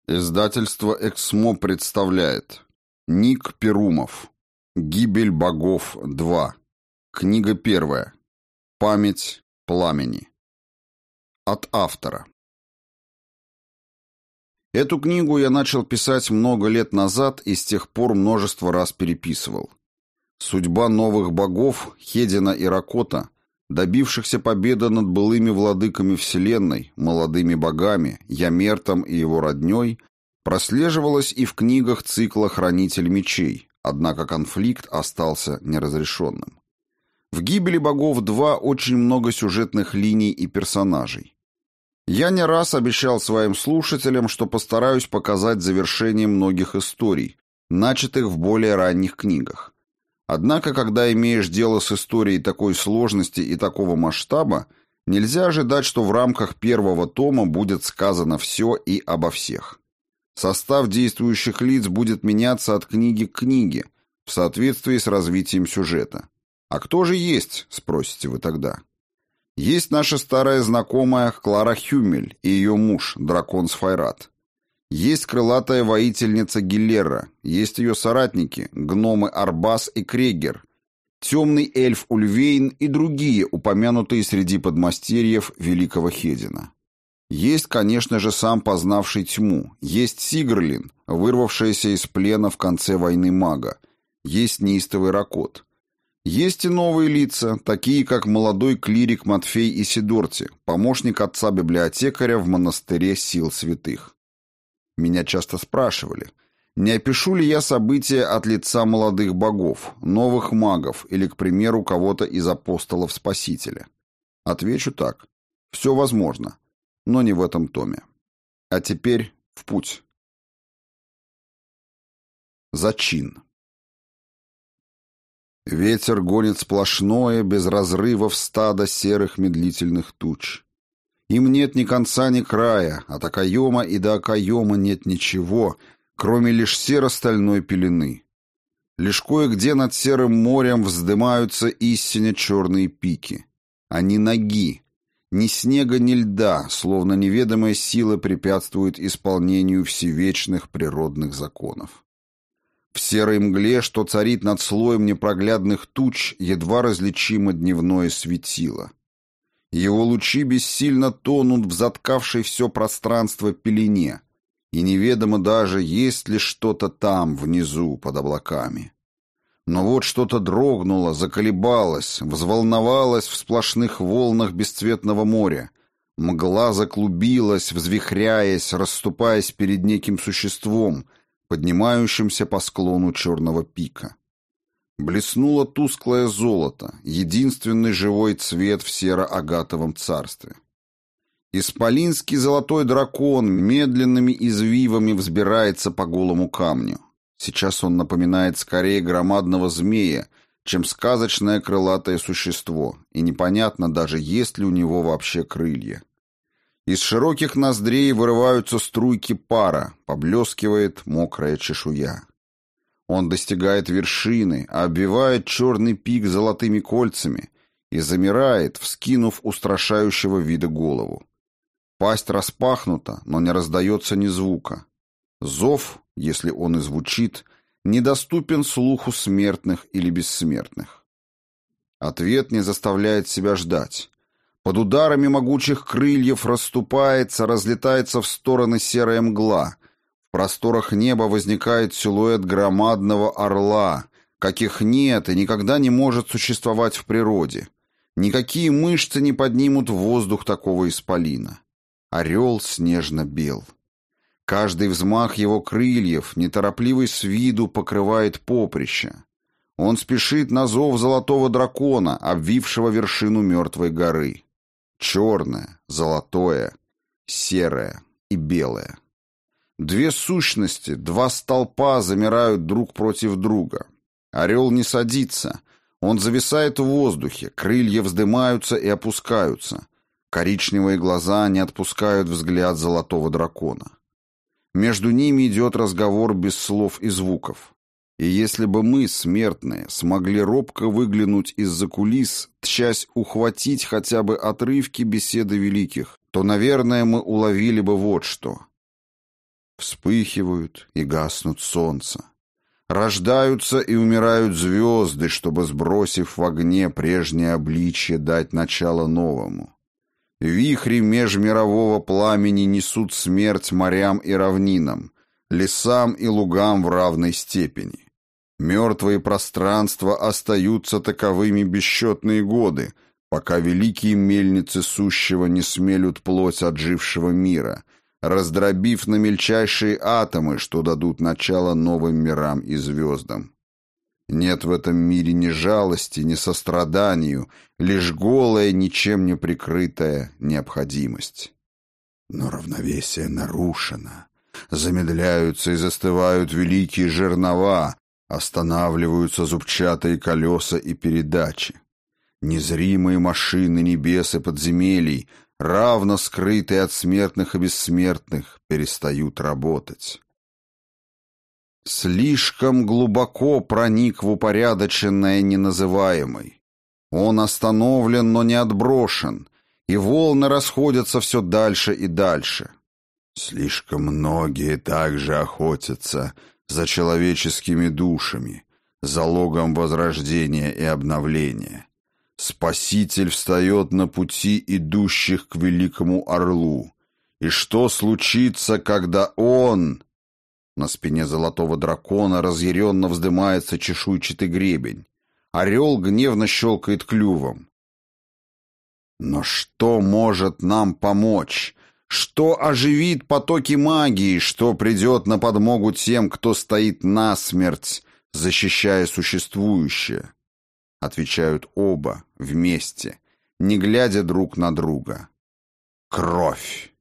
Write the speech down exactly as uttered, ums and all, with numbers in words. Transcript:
Издательство «Эксмо» представляет Ник Перумов. «Гибель богов два». Книга первая. Память пламени. От автора. Эту книгу я начал писать много лет назад и с тех пор множество раз переписывал. Судьба новых богов, Хедина и Ракота, добившихся победы над былыми владыками Вселенной, молодыми богами, Ямертом и его родней, прослеживалась и в книгах цикла «Хранитель мечей», однако конфликт остался неразрешенным. В «Гибели богов два» очень много сюжетных линий и персонажей. Я не раз обещал своим слушателям, что постараюсь показать завершение многих историй, начатых в более ранних книгах. Однако, когда имеешь дело с историей такой сложности и такого масштаба, нельзя ожидать, что в рамках первого тома будет сказано все и обо всех. Состав действующих лиц будет меняться от книги к книге, в соответствии с развитием сюжета. А кто же есть, спросите вы тогда? Есть наша старая знакомая Клара Хюмель и ее муж, дракон Сфайрат. Есть крылатая воительница Гиллера, есть ее соратники, гномы Арбас и Крегер, темный эльф Ульвейн и другие, упомянутые среди подмастерьев великого Хедина. Есть, конечно же, сам познавший тьму, есть Сигрлин, вырвавшаяся из плена в конце войны мага, есть неистовый Ракот. Есть и новые лица, такие как молодой клирик Матфей Исидорти, помощник отца-библиотекаря в монастыре сил святых. Меня часто спрашивали, не опишу ли я события от лица молодых богов, новых магов или, к примеру, кого-то из апостолов Спасителя. Отвечу так. Все возможно, но не в этом томе. А теперь в путь. Зачин. Ветер гонит сплошное, без разрывов стадо серых медлительных туч. Им нет ни конца, ни края, от окоема и до окоема нет ничего, кроме лишь серо-стальной пелены. Лишь кое-где над серым морем вздымаются истинно черные пики. Они ноги. Ни снега, ни льда, словно неведомая сила препятствует исполнению всевечных природных законов. В серой мгле, что царит над слоем непроглядных туч, едва различимо дневное светило. Его лучи бессильно тонут в заткавшей все пространство пелене, и неведомо даже, есть ли что-то там, внизу, под облаками. Но вот что-то дрогнуло, заколебалось, взволновалось в сплошных волнах бесцветного моря. Мгла заклубилась, взвихряясь, расступаясь перед неким существом, поднимающимся по склону черного пика. Блеснуло тусклое золото, единственный живой цвет в серо-агатовом царстве. Исполинский золотой дракон медленными извивами взбирается по голому камню. Сейчас он напоминает скорее громадного змея, чем сказочное крылатое существо, и непонятно даже, есть ли у него вообще крылья. Из широких ноздрей вырываются струйки пара, поблескивает мокрая чешуя. Он достигает вершины, обвивает черный пик золотыми кольцами и замирает, вскинув устрашающего вида голову. Пасть распахнута, но не раздается ни звука. Зов, если он и звучит, недоступен слуху смертных или бессмертных. Ответ не заставляет себя ждать. Под ударами могучих крыльев расступается, разлетается в стороны серая мгла. В просторах неба возникает силуэт громадного орла, каких нет и никогда не может существовать в природе. Никакие мышцы не поднимут в воздух такого исполина. Орел снежно-бел. Каждый взмах его крыльев, неторопливый с виду, покрывает поприще. Он спешит на зов золотого дракона, обвившего вершину мертвой горы. Черное, золотое, серое и белое. Две сущности, два столпа замирают друг против друга. Орел не садится, он зависает в воздухе, крылья вздымаются и опускаются. Коричневые глаза не отпускают взгляд золотого дракона. Между ними идет разговор без слов и звуков. И если бы мы, смертные, смогли робко выглянуть из-за кулис, тщась ухватить хотя бы отрывки беседы великих, то, наверное, мы уловили бы вот что. В вспыхивают и гаснут солнца. Рождаются и умирают звезды, чтобы, сбросив в огне прежнее обличье, дать начало новому. Вихри межмирового пламени несут смерть морям и равнинам, лесам и лугам в равной степени. Мертвые пространства остаются таковыми бесчетные годы, пока великие мельницы сущего не смелют плоть отжившего мира, раздробив на мельчайшие атомы, что дадут начало новым мирам и звездам. Нет в этом мире ни жалости, ни состраданию, лишь голая, ничем не прикрытая необходимость. Но равновесие нарушено. Замедляются и застывают великие жернова, останавливаются зубчатые колеса и передачи. Незримые машины небес и подземелий, равно скрытые от смертных и бессмертных, перестают работать. Слишком глубоко проник в упорядоченное неназываемый. Он остановлен, но не отброшен, и волны расходятся все дальше и дальше. Слишком многие также охотятся за человеческими душами, залогом возрождения и обновления. Спаситель встает на пути идущих к великому орлу. И что случится, когда он... На спине золотого дракона разъяренно вздымается чешуйчатый гребень. Орел гневно щелкает клювом. Но что может нам помочь? Что оживит потоки магии? Что придет на подмогу тем, кто стоит насмерть, защищая существующее? Отвечают оба, вместе, не глядя друг на друга. Кровь.